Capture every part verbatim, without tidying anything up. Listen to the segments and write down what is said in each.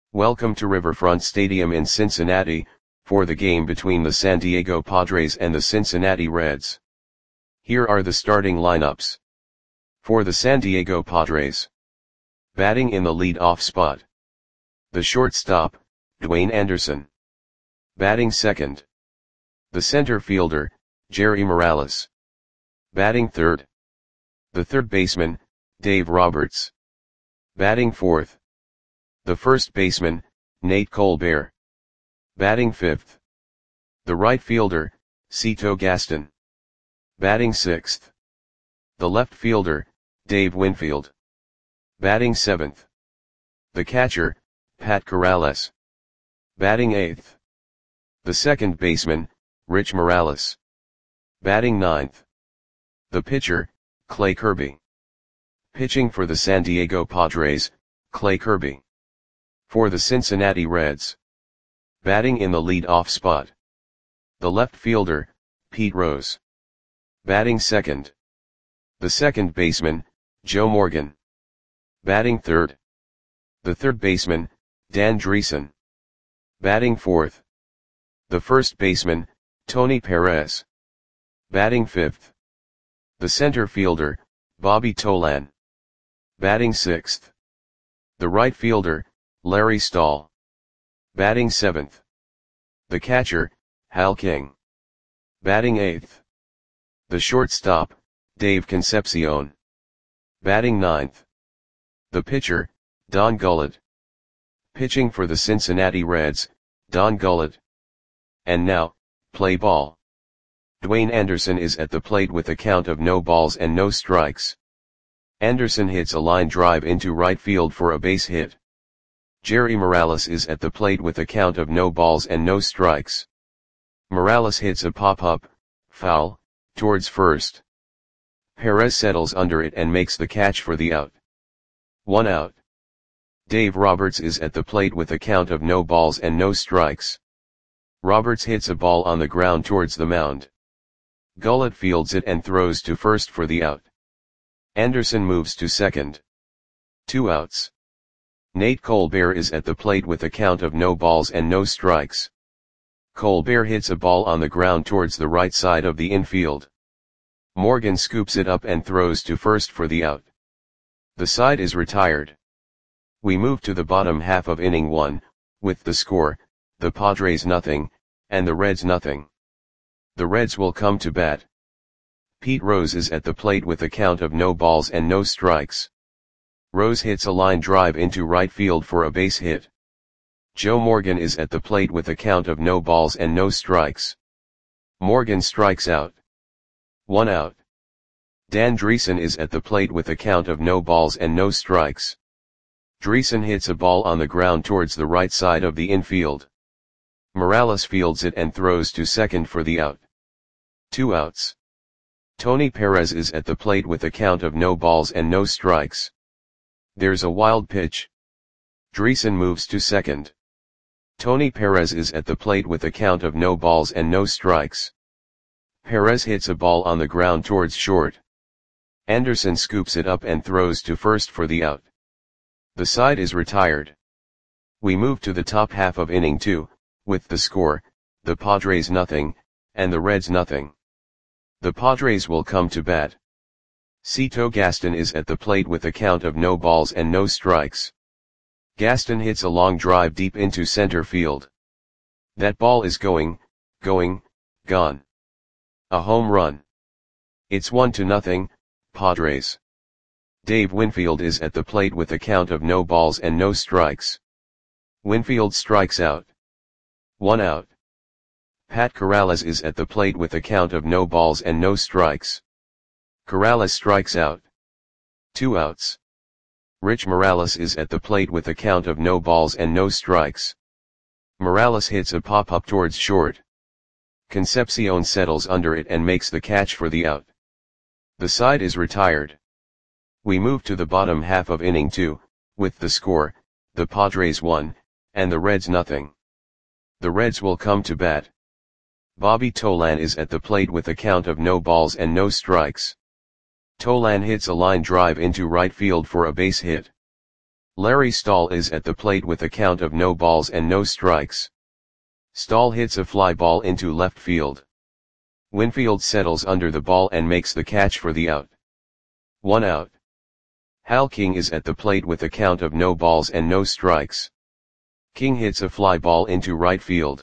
Welcome to Riverfront Stadium in Cincinnati, for the game between the San Diego Padres and the Cincinnati Reds. Here are the starting lineups. For the San Diego Padres. Batting in the lead-off spot. The shortstop, Dwayne Anderson. Batting second. The center fielder, Jerry Morales. Batting third. The third baseman, Dave Roberts. Batting fourth. The first baseman, Nate Colbert. Batting fifth. The right fielder, Cito Gaston. Batting sixth. The left fielder, Dave Winfield. Batting seventh. The catcher, Pat Corrales. Batting eighth. The second baseman, Rich Morales. Batting ninth. The pitcher, Clay Kirby. Pitching for the San Diego Padres, Clay Kirby. For the Cincinnati Reds. Batting in the lead-off spot. The left fielder, Pete Rose. Batting second. The second baseman, Joe Morgan. Batting third. The third baseman, Dan Dreesen. Batting fourth. The first baseman, Tony Perez. Batting fifth. The center fielder, Bobby Tolan. Batting sixth. The right fielder, Larry Stahl. Batting seventh. The catcher, Hal King. Batting eighth. The shortstop, Dave Concepcion. Batting ninth. The pitcher, Don Gullett. Pitching for the Cincinnati Reds, Don Gullett. And now, play ball. Dwayne Anderson is at the plate with a count of no balls and no strikes. Anderson hits a line drive into right field for a base hit. Jerry Morales is at the plate with a count of no balls and no strikes. Morales hits a pop-up, foul, towards first. Perez settles under it and makes the catch for the out. One out. Dave Roberts is at the plate with a count of no balls and no strikes. Roberts hits a ball on the ground towards the mound. Gullett fields it and throws to first for the out. Anderson moves to second. Two outs. Nate Colbert is at the plate with a count of no balls and no strikes. Colbert hits a ball on the ground towards the right side of the infield. Morgan scoops it up and throws to first for the out. The side is retired. We move to the bottom half of inning one, with the score, the Padres nothing, and the Reds nothing. The Reds will come to bat. Pete Rose is at the plate with a count of no balls and no strikes. Rose hits a line drive into right field for a base hit. Joe Morgan is at the plate with a count of no balls and no strikes. Morgan strikes out. One out. Dan Dreesen is at the plate with a count of no balls and no strikes. Dreesen hits a ball on the ground towards the right side of the infield. Morales fields it and throws to second for the out. Two outs. Tony Perez is at the plate with a count of no balls and no strikes. There's a wild pitch. Dreesen moves to second. Tony Perez is at the plate with a count of no balls and no strikes. Perez hits a ball on the ground towards short. Anderson scoops it up and throws to first for the out. The side is retired. We move to the top half of inning two, with the score, the Padres nothing, and the Reds nothing. The Padres will come to bat. Cito Gaston is at the plate with a count of no balls and no strikes. Gaston hits a long drive deep into center field. That ball is going, going, gone. A home run. It's one to nothing, Padres. Dave Winfield is at the plate with a count of no balls and no strikes. Winfield strikes out. One out. Pat Corrales is at the plate with a count of no balls and no strikes. Corrales strikes out. Two outs. Rich Morales is at the plate with a count of no balls and no strikes. Morales hits a pop-up towards short. Concepcion settles under it and makes the catch for the out. The side is retired. We move to the bottom half of inning two, with the score, the Padres one, and the Reds nothing. The Reds will come to bat. Bobby Tolan is at the plate with a count of no balls and no strikes. Tolan hits a line drive into right field for a base hit. Larry Stahl is at the plate with a count of no balls and no strikes. Stahl hits a fly ball into left field. Winfield settles under the ball and makes the catch for the out. One out. Hal King is at the plate with a count of no balls and no strikes. King hits a fly ball into right field.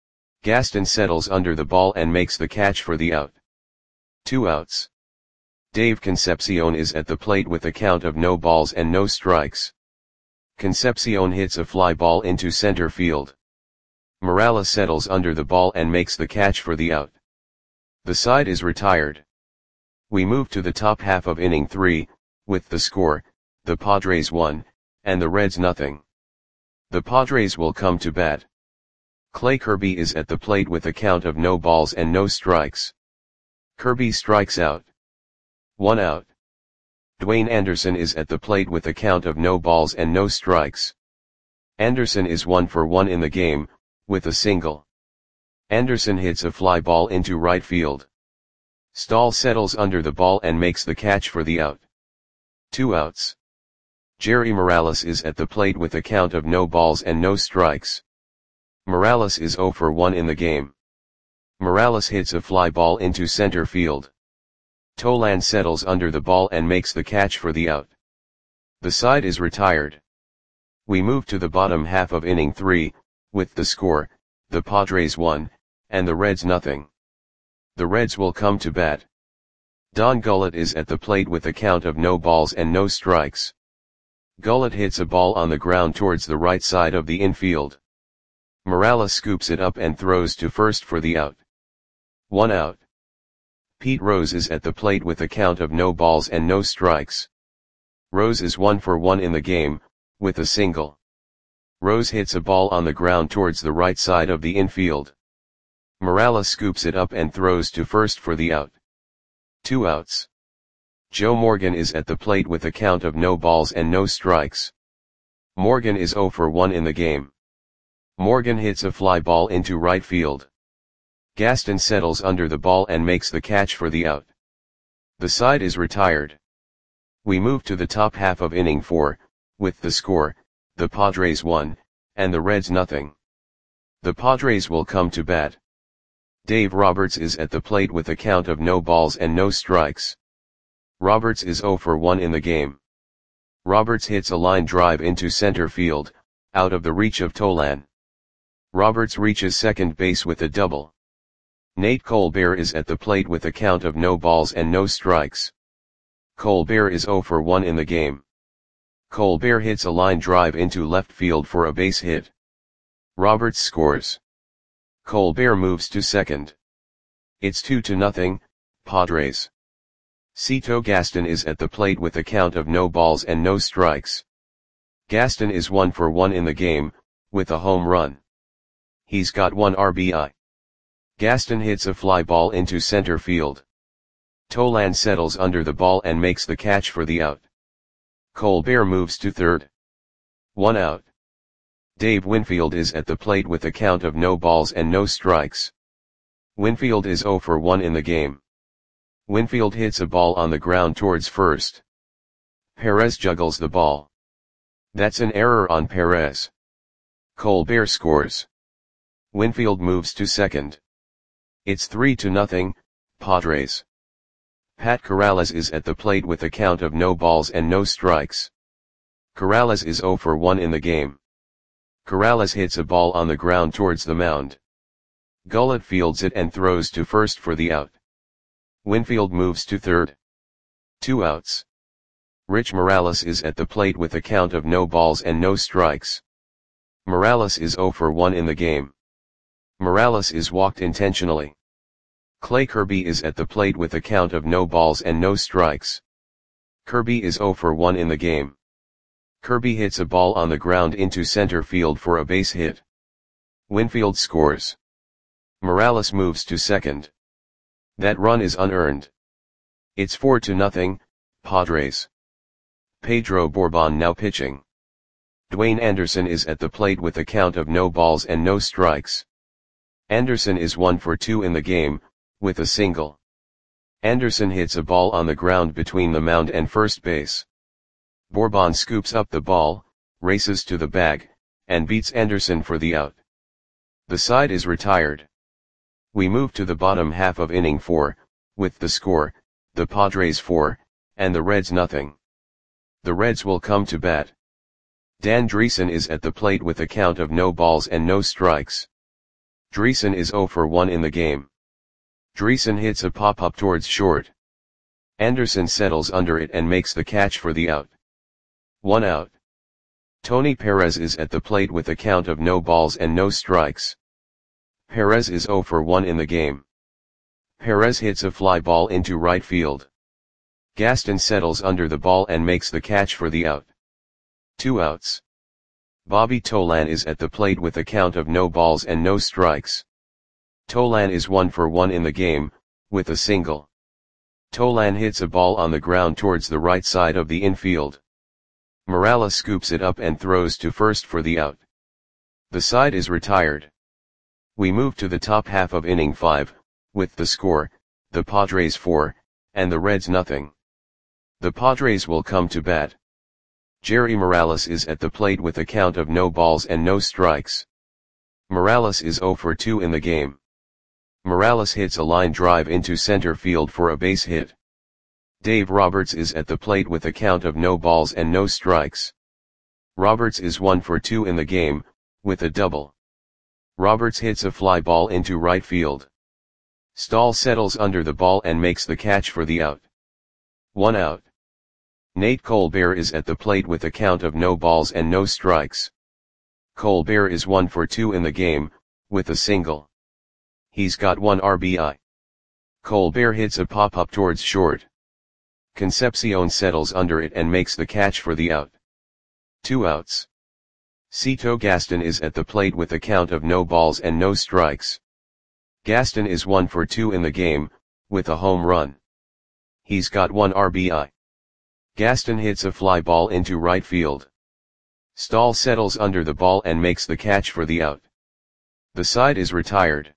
Gaston settles under the ball and makes the catch for the out. Two outs. Dave Concepcion is at the plate with a count of no balls and no strikes. Concepcion hits a fly ball into center field. Morales settles under the ball and makes the catch for the out. The side is retired. We move to the top half of inning three, with the score, the Padres one, and the Reds nothing. The Padres will come to bat. Clay Kirby is at the plate with a count of no balls and no strikes. Kirby strikes out. One out. Dwayne Anderson is at the plate with a count of no balls and no strikes. Anderson is one for one in the game, with a single. Anderson hits a fly ball into right field. Stahl settles under the ball and makes the catch for the out. Two outs. Jerry Morales is at the plate with a count of no balls and no strikes. Morales is zero for one in the game. Morales hits a fly ball into center field. Tolan settles under the ball and makes the catch for the out. The side is retired. We move to the bottom half of inning three, with the score, the Padres one, and the Reds nothing. The Reds will come to bat. Don Gullett is at the plate with a count of no balls and no strikes. Gullett hits a ball on the ground towards the right side of the infield. Morales scoops it up and throws to first for the out. One out. Pete Rose is at the plate with a count of no balls and no strikes. Rose is one for one in the game, with a single. Rose hits a ball on the ground towards the right side of the infield. Morales scoops it up and throws to first for the out. Two outs. Joe Morgan is at the plate with a count of no balls and no strikes. Morgan is zero for one in the game. Morgan hits a fly ball into right field. Gaston settles under the ball and makes the catch for the out. The side is retired. We move to the top half of inning four, with the score, the Padres one, and the Reds nothing. The Padres will come to bat. Dave Roberts is at the plate with a count of no balls and no strikes. Roberts is zero for one in the game. Roberts hits a line drive into center field, out of the reach of Tolan. Roberts reaches second base with a double. Nate Colbert is at the plate with a count of no balls and no strikes. Colbert is zero for one in the game. Colbert hits a line drive into left field for a base hit. Roberts scores. Colbert moves to second. It's two to nothing, Padres. Cito Gaston is at the plate with a count of no balls and no strikes. Gaston is one for one in the game, with a home run. He's got one R B I. Gaston hits a fly ball into center field. Tolan settles under the ball and makes the catch for the out. Colbert moves to third. One out. Dave Winfield is at the plate with a count of no balls and no strikes. Winfield is zero for one in the game. Winfield hits a ball on the ground towards first. Perez juggles the ball. That's an error on Perez. Colbert scores. Winfield moves to second. It's three to nothing, Padres. Pat Corrales is at the plate with a count of no balls and no strikes. Corrales is zero for one in the game. Corrales hits a ball on the ground towards the mound. Gullett fields it and throws to first for the out. Winfield moves to third. Two outs. Rich Morales is at the plate with a count of no balls and no strikes. Morales is zero for one in the game. Morales is walked intentionally. Clay Kirby is at the plate with a count of no balls and no strikes. Kirby is zero for one in the game. Kirby hits a ball on the ground into center field for a base hit. Winfield scores. Morales moves to second. That run is unearned. It's four to nothing, Padres. Pedro Bourbon now pitching. Dwayne Anderson is at the plate with a count of no balls and no strikes. Anderson is one for two in the game, with a single. Anderson hits a ball on the ground between the mound and first base. Bourbon scoops up the ball, races to the bag, and beats Anderson for the out. The side is retired. We move to the bottom half of inning four, with the score, the Padres four, and the Reds nothing. The Reds will come to bat. Dan Dreesen is at the plate with a count of no balls and no strikes. Dreesen is oh for one in the game. Dreesen hits a pop-up towards short. Anderson settles under it and makes the catch for the out. One out. Tony Perez is at the plate with a count of no balls and no strikes. Perez is oh for one in the game. Perez hits a fly ball into right field. Gaston settles under the ball and makes the catch for the out. Two outs. Bobby Tolan is at the plate with a count of no balls and no strikes. Tolan is one for one in the game, with a single. Tolan hits a ball on the ground towards the right side of the infield. Morales scoops it up and throws to first for the out. The side is retired. We move to the top half of inning five, with the score, the Padres four, and the Reds nothing. The Padres will come to bat. Jerry Morales is at the plate with a count of no balls and no strikes. Morales is oh for two in the game. Morales hits a line drive into center field for a base hit. Dave Roberts is at the plate with a count of no balls and no strikes. Roberts is one for two in the game, with a double. Roberts hits a fly ball into right field. Stahl settles under the ball and makes the catch for the out. One out. Nate Colbert is at the plate with a count of no balls and no strikes. Colbert is one for two in the game, with a single. He's got one R B I. Colbert hits a pop-up towards short. Concepcion settles under it and makes the catch for the out. Two outs. Cito Gaston is at the plate with a count of no balls and no strikes. Gaston is one for two in the game, with a home run. He's got one R B I. Gaston hits a fly ball into right field. Stahl settles under the ball and makes the catch for the out. The side is retired.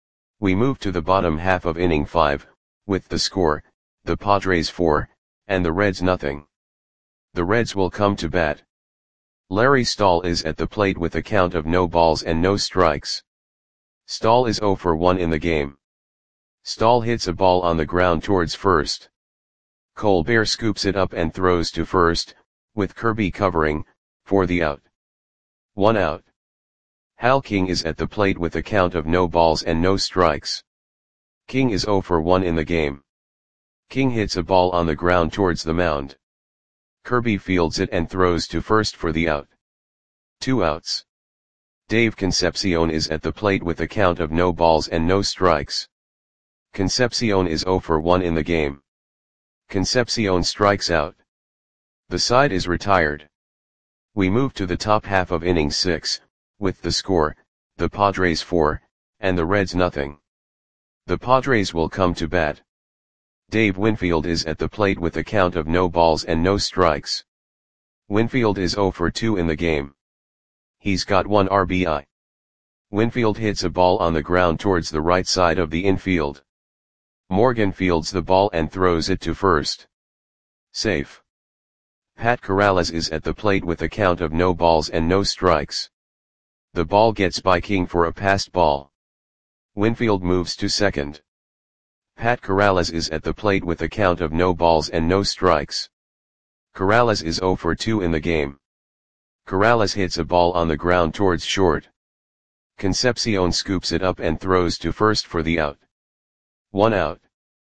We move to the bottom half of inning five, with the score, the Padres four, and the Reds nothing. The Reds will come to bat. Larry Stahl is at the plate with a count of no balls and no strikes. Stahl is oh for one in the game. Stahl hits a ball on the ground towards first. Colbert scoops it up and throws to first, with Kirby covering, for the out. One out. Hal King is at the plate with a count of no balls and no strikes. King is oh for one in the game. King hits a ball on the ground towards the mound. Kirby fields it and throws to first for the out. Two outs. Dave Concepcion is at the plate with a count of no balls and no strikes. Concepcion is oh for one in the game. Concepcion strikes out. The side is retired. We move to the top half of inning six, with the score, the Padres four, and the Reds nothing. The Padres will come to bat. Dave Winfield is at the plate with a count of no balls and no strikes. Winfield is oh for two in the game. He's got one R B I. Winfield hits a ball on the ground towards the right side of the infield. Morgan fields the ball and throws it to first. Safe. Pat Corrales is at the plate with a count of no balls and no strikes. The ball gets by King for a passed ball. Winfield moves to second. Pat Corrales is at the plate with a count of no balls and no strikes. Corrales is oh for two in the game. Corrales hits a ball on the ground towards short. Concepcion scoops it up and throws to first for the out. One out.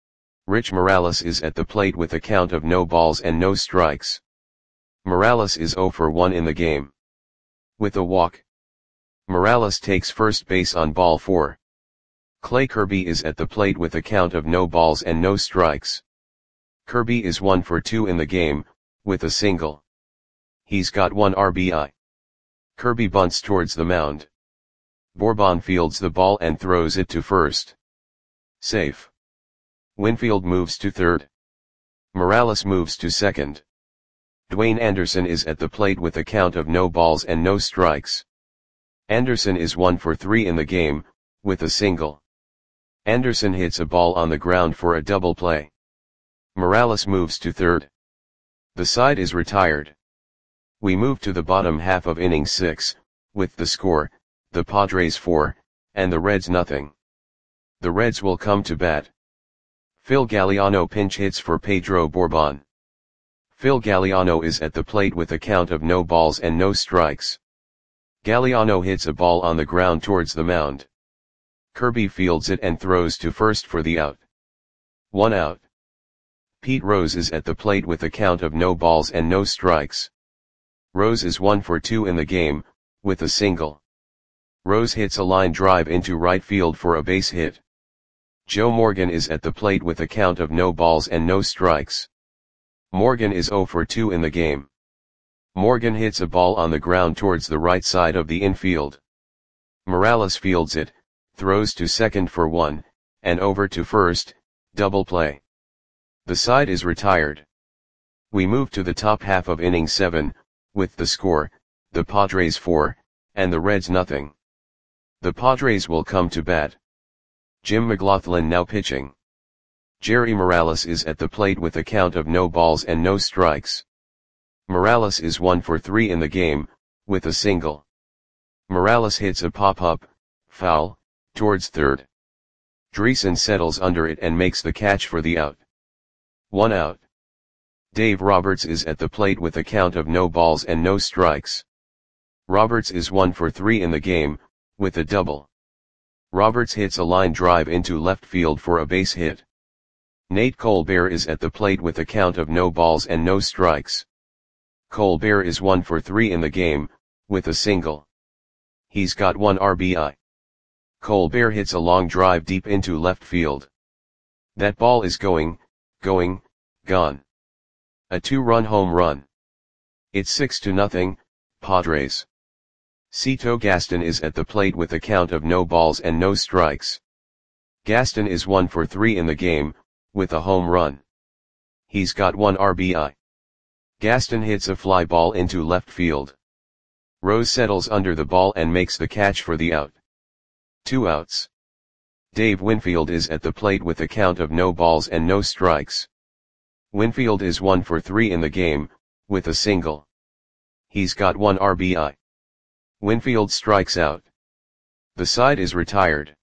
Rich Morales is at the plate with a count of no balls and no strikes. Morales is oh for one in the game. With a walk. Morales takes first base on ball four. Clay Kirby is at the plate with a count of no balls and no strikes. Kirby is one for two in the game, with a single. He's got one R B I. Kirby bunts towards the mound. Bourbon fields the ball and throws it to first. Safe. Winfield moves to third. Morales moves to second. Dwayne Anderson is at the plate with a count of no balls and no strikes. Anderson is one for three in the game, with a single. Anderson hits a ball on the ground for a double play. Morales moves to third. The side is retired. We move to the bottom half of inning six, with the score, the Padres four, and the Reds nothing. The Reds will come to bat. Phil Galliano pinch hits for Pedro Borbon. Phil Galliano is at the plate with a count of no balls and no strikes. Galliano hits a ball on the ground towards the mound. Kirby fields it and throws to first for the out. One out. Pete Rose is at the plate with a count of no balls and no strikes. Rose is one for two in the game, with a single. Rose hits a line drive into right field for a base hit. Joe Morgan is at the plate with a count of no balls and no strikes. Morgan is zero for two in the game. Morgan hits a ball on the ground towards the right side of the infield. Morales fields it, throws to second for one, and over to first, double play. The side is retired. We move to the top half of inning seven, with the score, the Padres four, and the Reds nothing. The Padres will come to bat. Jim McLaughlin now pitching. Jerry Morales is at the plate with a count of no balls and no strikes. Morales is one for three in the game, with a single. Morales hits a pop-up, foul, towards third. Dreesen settles under it and makes the catch for the out. One out. Dave Roberts is at the plate with a count of no balls and no strikes. Roberts is one for three in the game, with a double. Roberts hits a line drive into left field for a base hit. Nate Colbert is at the plate with a count of no balls and no strikes. Colbert is one for three in the game, with a single. He's got one R B I. Colbert hits a long drive deep into left field. That ball is going, going, gone. A two-run home run. It's six to nothing, Padres. Cito Gaston is at the plate with a count of no balls and no strikes. Gaston is one for three in the game, with a home run. He's got one R B I. Gaston hits a fly ball into left field. Rose settles under the ball and makes the catch for the out. Two outs. Dave Winfield is at the plate with a count of no balls and no strikes. Winfield is one for three in the game, with a single. He's got one R B I. Winfield strikes out. The side is retired.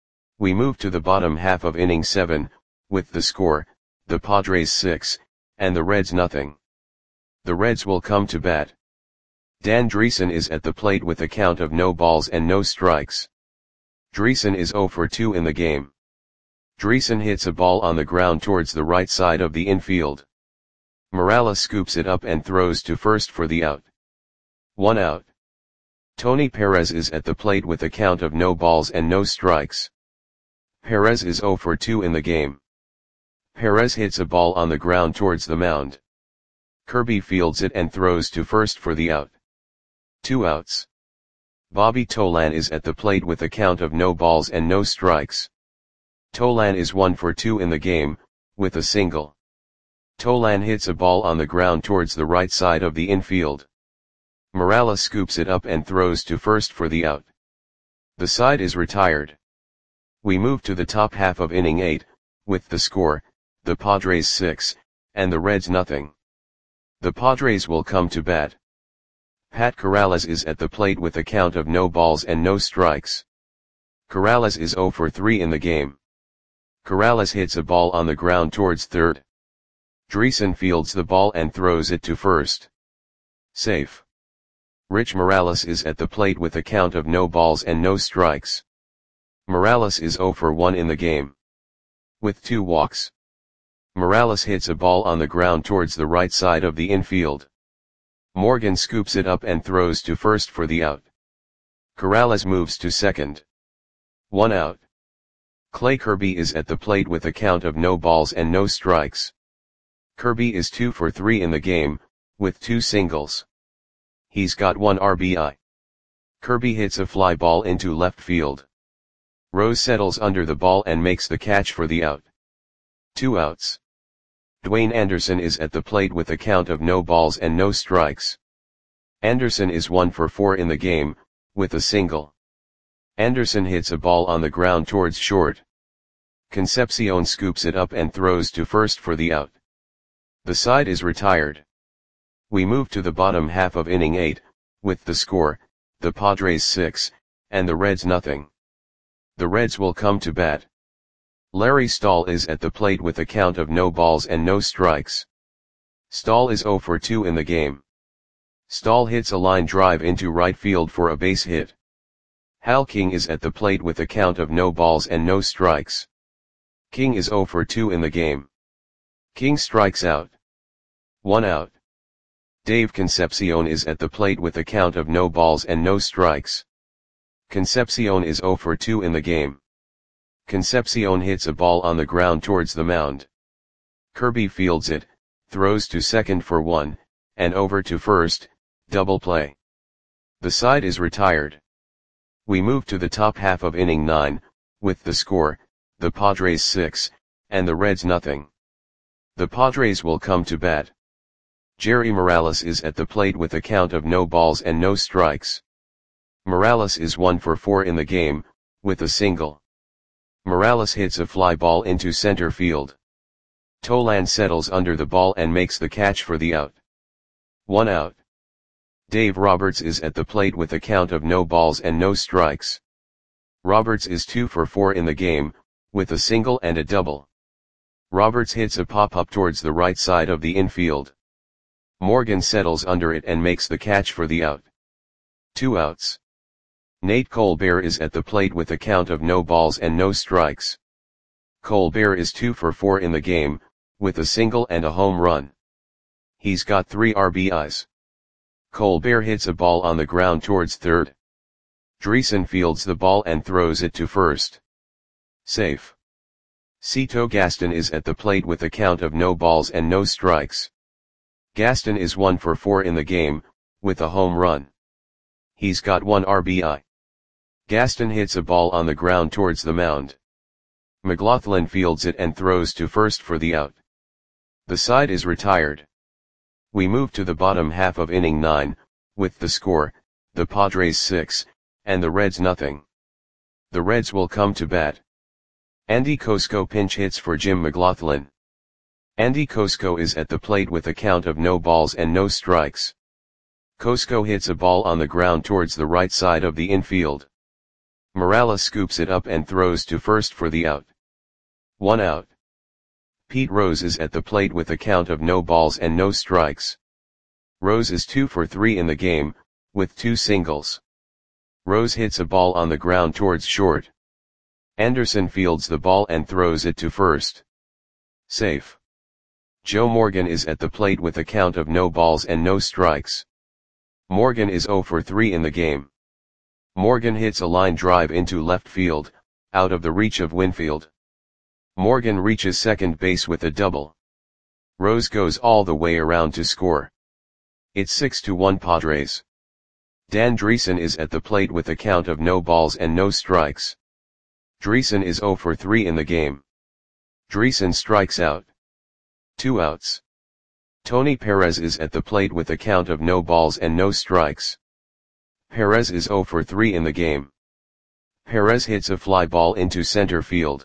We move to the bottom half of inning seven, with the score, the Padres six, and the Reds nothing. The Reds will come to bat. Dan Dreesen is at the plate with a count of no balls and no strikes. Dreesen is zero for two in the game. Dreesen hits a ball on the ground towards the right side of the infield. Morales scoops it up and throws to first for the out. One out. Tony Perez is at the plate with a count of no balls and no strikes. Perez is zero for two in the game. Perez hits a ball on the ground towards the mound. Kirby fields it and throws to first for the out. Two outs. Bobby Tolan is at the plate with a count of no balls and no strikes. Tolan is one for two in the game, with a single. Tolan hits a ball on the ground towards the right side of the infield. Morales scoops it up and throws to first for the out. The side is retired. We move to the top half of inning eight, with the score, the Padres six, and the Reds nothing. The Padres will come to bat. Pat Corrales is at the plate with a count of no balls and no strikes. Corrales is zero for three in the game. Corrales hits a ball on the ground towards third. Dreesen fields the ball and throws it to first. Safe. Rich Morales is at the plate with a count of no balls and no strikes. Morales is zero for one in the game. With two walks. Morales hits a ball on the ground towards the right side of the infield. Morgan scoops it up and throws to first for the out. Corrales moves to second. One out. Clay Kirby is at the plate with a count of no balls and no strikes. Kirby is two for three in the game, with two singles. He's got one R B I. Kirby hits a fly ball into left field. Rose settles under the ball and makes the catch for the out. Two outs. Dwayne Anderson is at the plate with a count of no balls and no strikes. Anderson is one for four in the game, with a single. Anderson hits a ball on the ground towards short. Concepcion scoops it up and throws to first for the out. The side is retired. We move to the bottom half of inning eight, with the score, the Padres six, and the Reds nothing. The Reds will come to bat. Larry Stahl is at the plate with a count of no balls and no strikes. Stahl is zero for two in the game. Stahl hits a line drive into right field for a base hit. Hal King is at the plate with a count of no balls and no strikes. King is zero for two in the game. King strikes out. One out. Dave Concepcion is at the plate with a count of no balls and no strikes. Concepcion is zero for two in the game. Concepcion hits a ball on the ground towards the mound. Kirby fields it, throws to second for one, and over to first, double play. The side is retired. We move to the top half of inning nine, with the score, the Padres six, and the Reds nothing. The Padres will come to bat. Jerry Morales is at the plate with a count of no balls and no strikes. Morales is one for four in the game, with a single. Morales hits a fly ball into center field. Tolan settles under the ball and makes the catch for the out. One out. Dave Roberts is at the plate with a count of no balls and no strikes. Roberts is two for four in the game, with a single and a double. Roberts hits a pop-up towards the right side of the infield. Morgan settles under it and makes the catch for the out. Two outs. Nate Colbert is at the plate with a count of no balls and no strikes. Colbert is two for four in the game, with a single and a home run. He's got three R B Is. Colbert hits a ball on the ground towards third. Dreesen fields the ball and throws it to first. Safe. Cito Gaston is at the plate with a count of no balls and no strikes. Gaston is one for four in the game, with a home run. He's got one R B I. Gaston hits a ball on the ground towards the mound. McLaughlin fields it and throws to first for the out. The side is retired. We move to the bottom half of inning nine, with the score, the Padres six, and the Reds nothing. The Reds will come to bat. Andy Cosco pinch hits for Jim McLaughlin. Andy Cosco is at the plate with a count of no balls and no strikes. Cosco hits a ball on the ground towards the right side of the infield. Morales scoops it up and throws to first for the out. One out. Pete Rose is at the plate with a count of no balls and no strikes. Rose is two for three in the game, with two singles. Rose hits a ball on the ground towards short. Anderson fields the ball and throws it to first. Safe. Joe Morgan is at the plate with a count of no balls and no strikes. Morgan is zero for three in the game. Morgan hits a line drive into left field, out of the reach of Winfield. Morgan reaches second base with a double. Rose goes all the way around to score. It's six to one Padres. Dan Dreesen is at the plate with a count of no balls and no strikes. Dreesen is zero for three in the game. Dreesen strikes out. Two outs. Tony Perez is at the plate with a count of no balls and no strikes. Perez is zero for three in the game. Perez hits a fly ball into center field.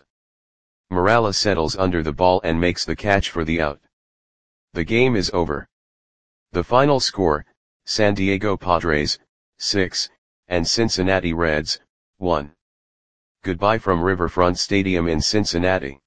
Morales settles under the ball and makes the catch for the out. The game is over. The final score, San Diego Padres, six, and Cincinnati Reds, one. Goodbye from Riverfront Stadium in Cincinnati.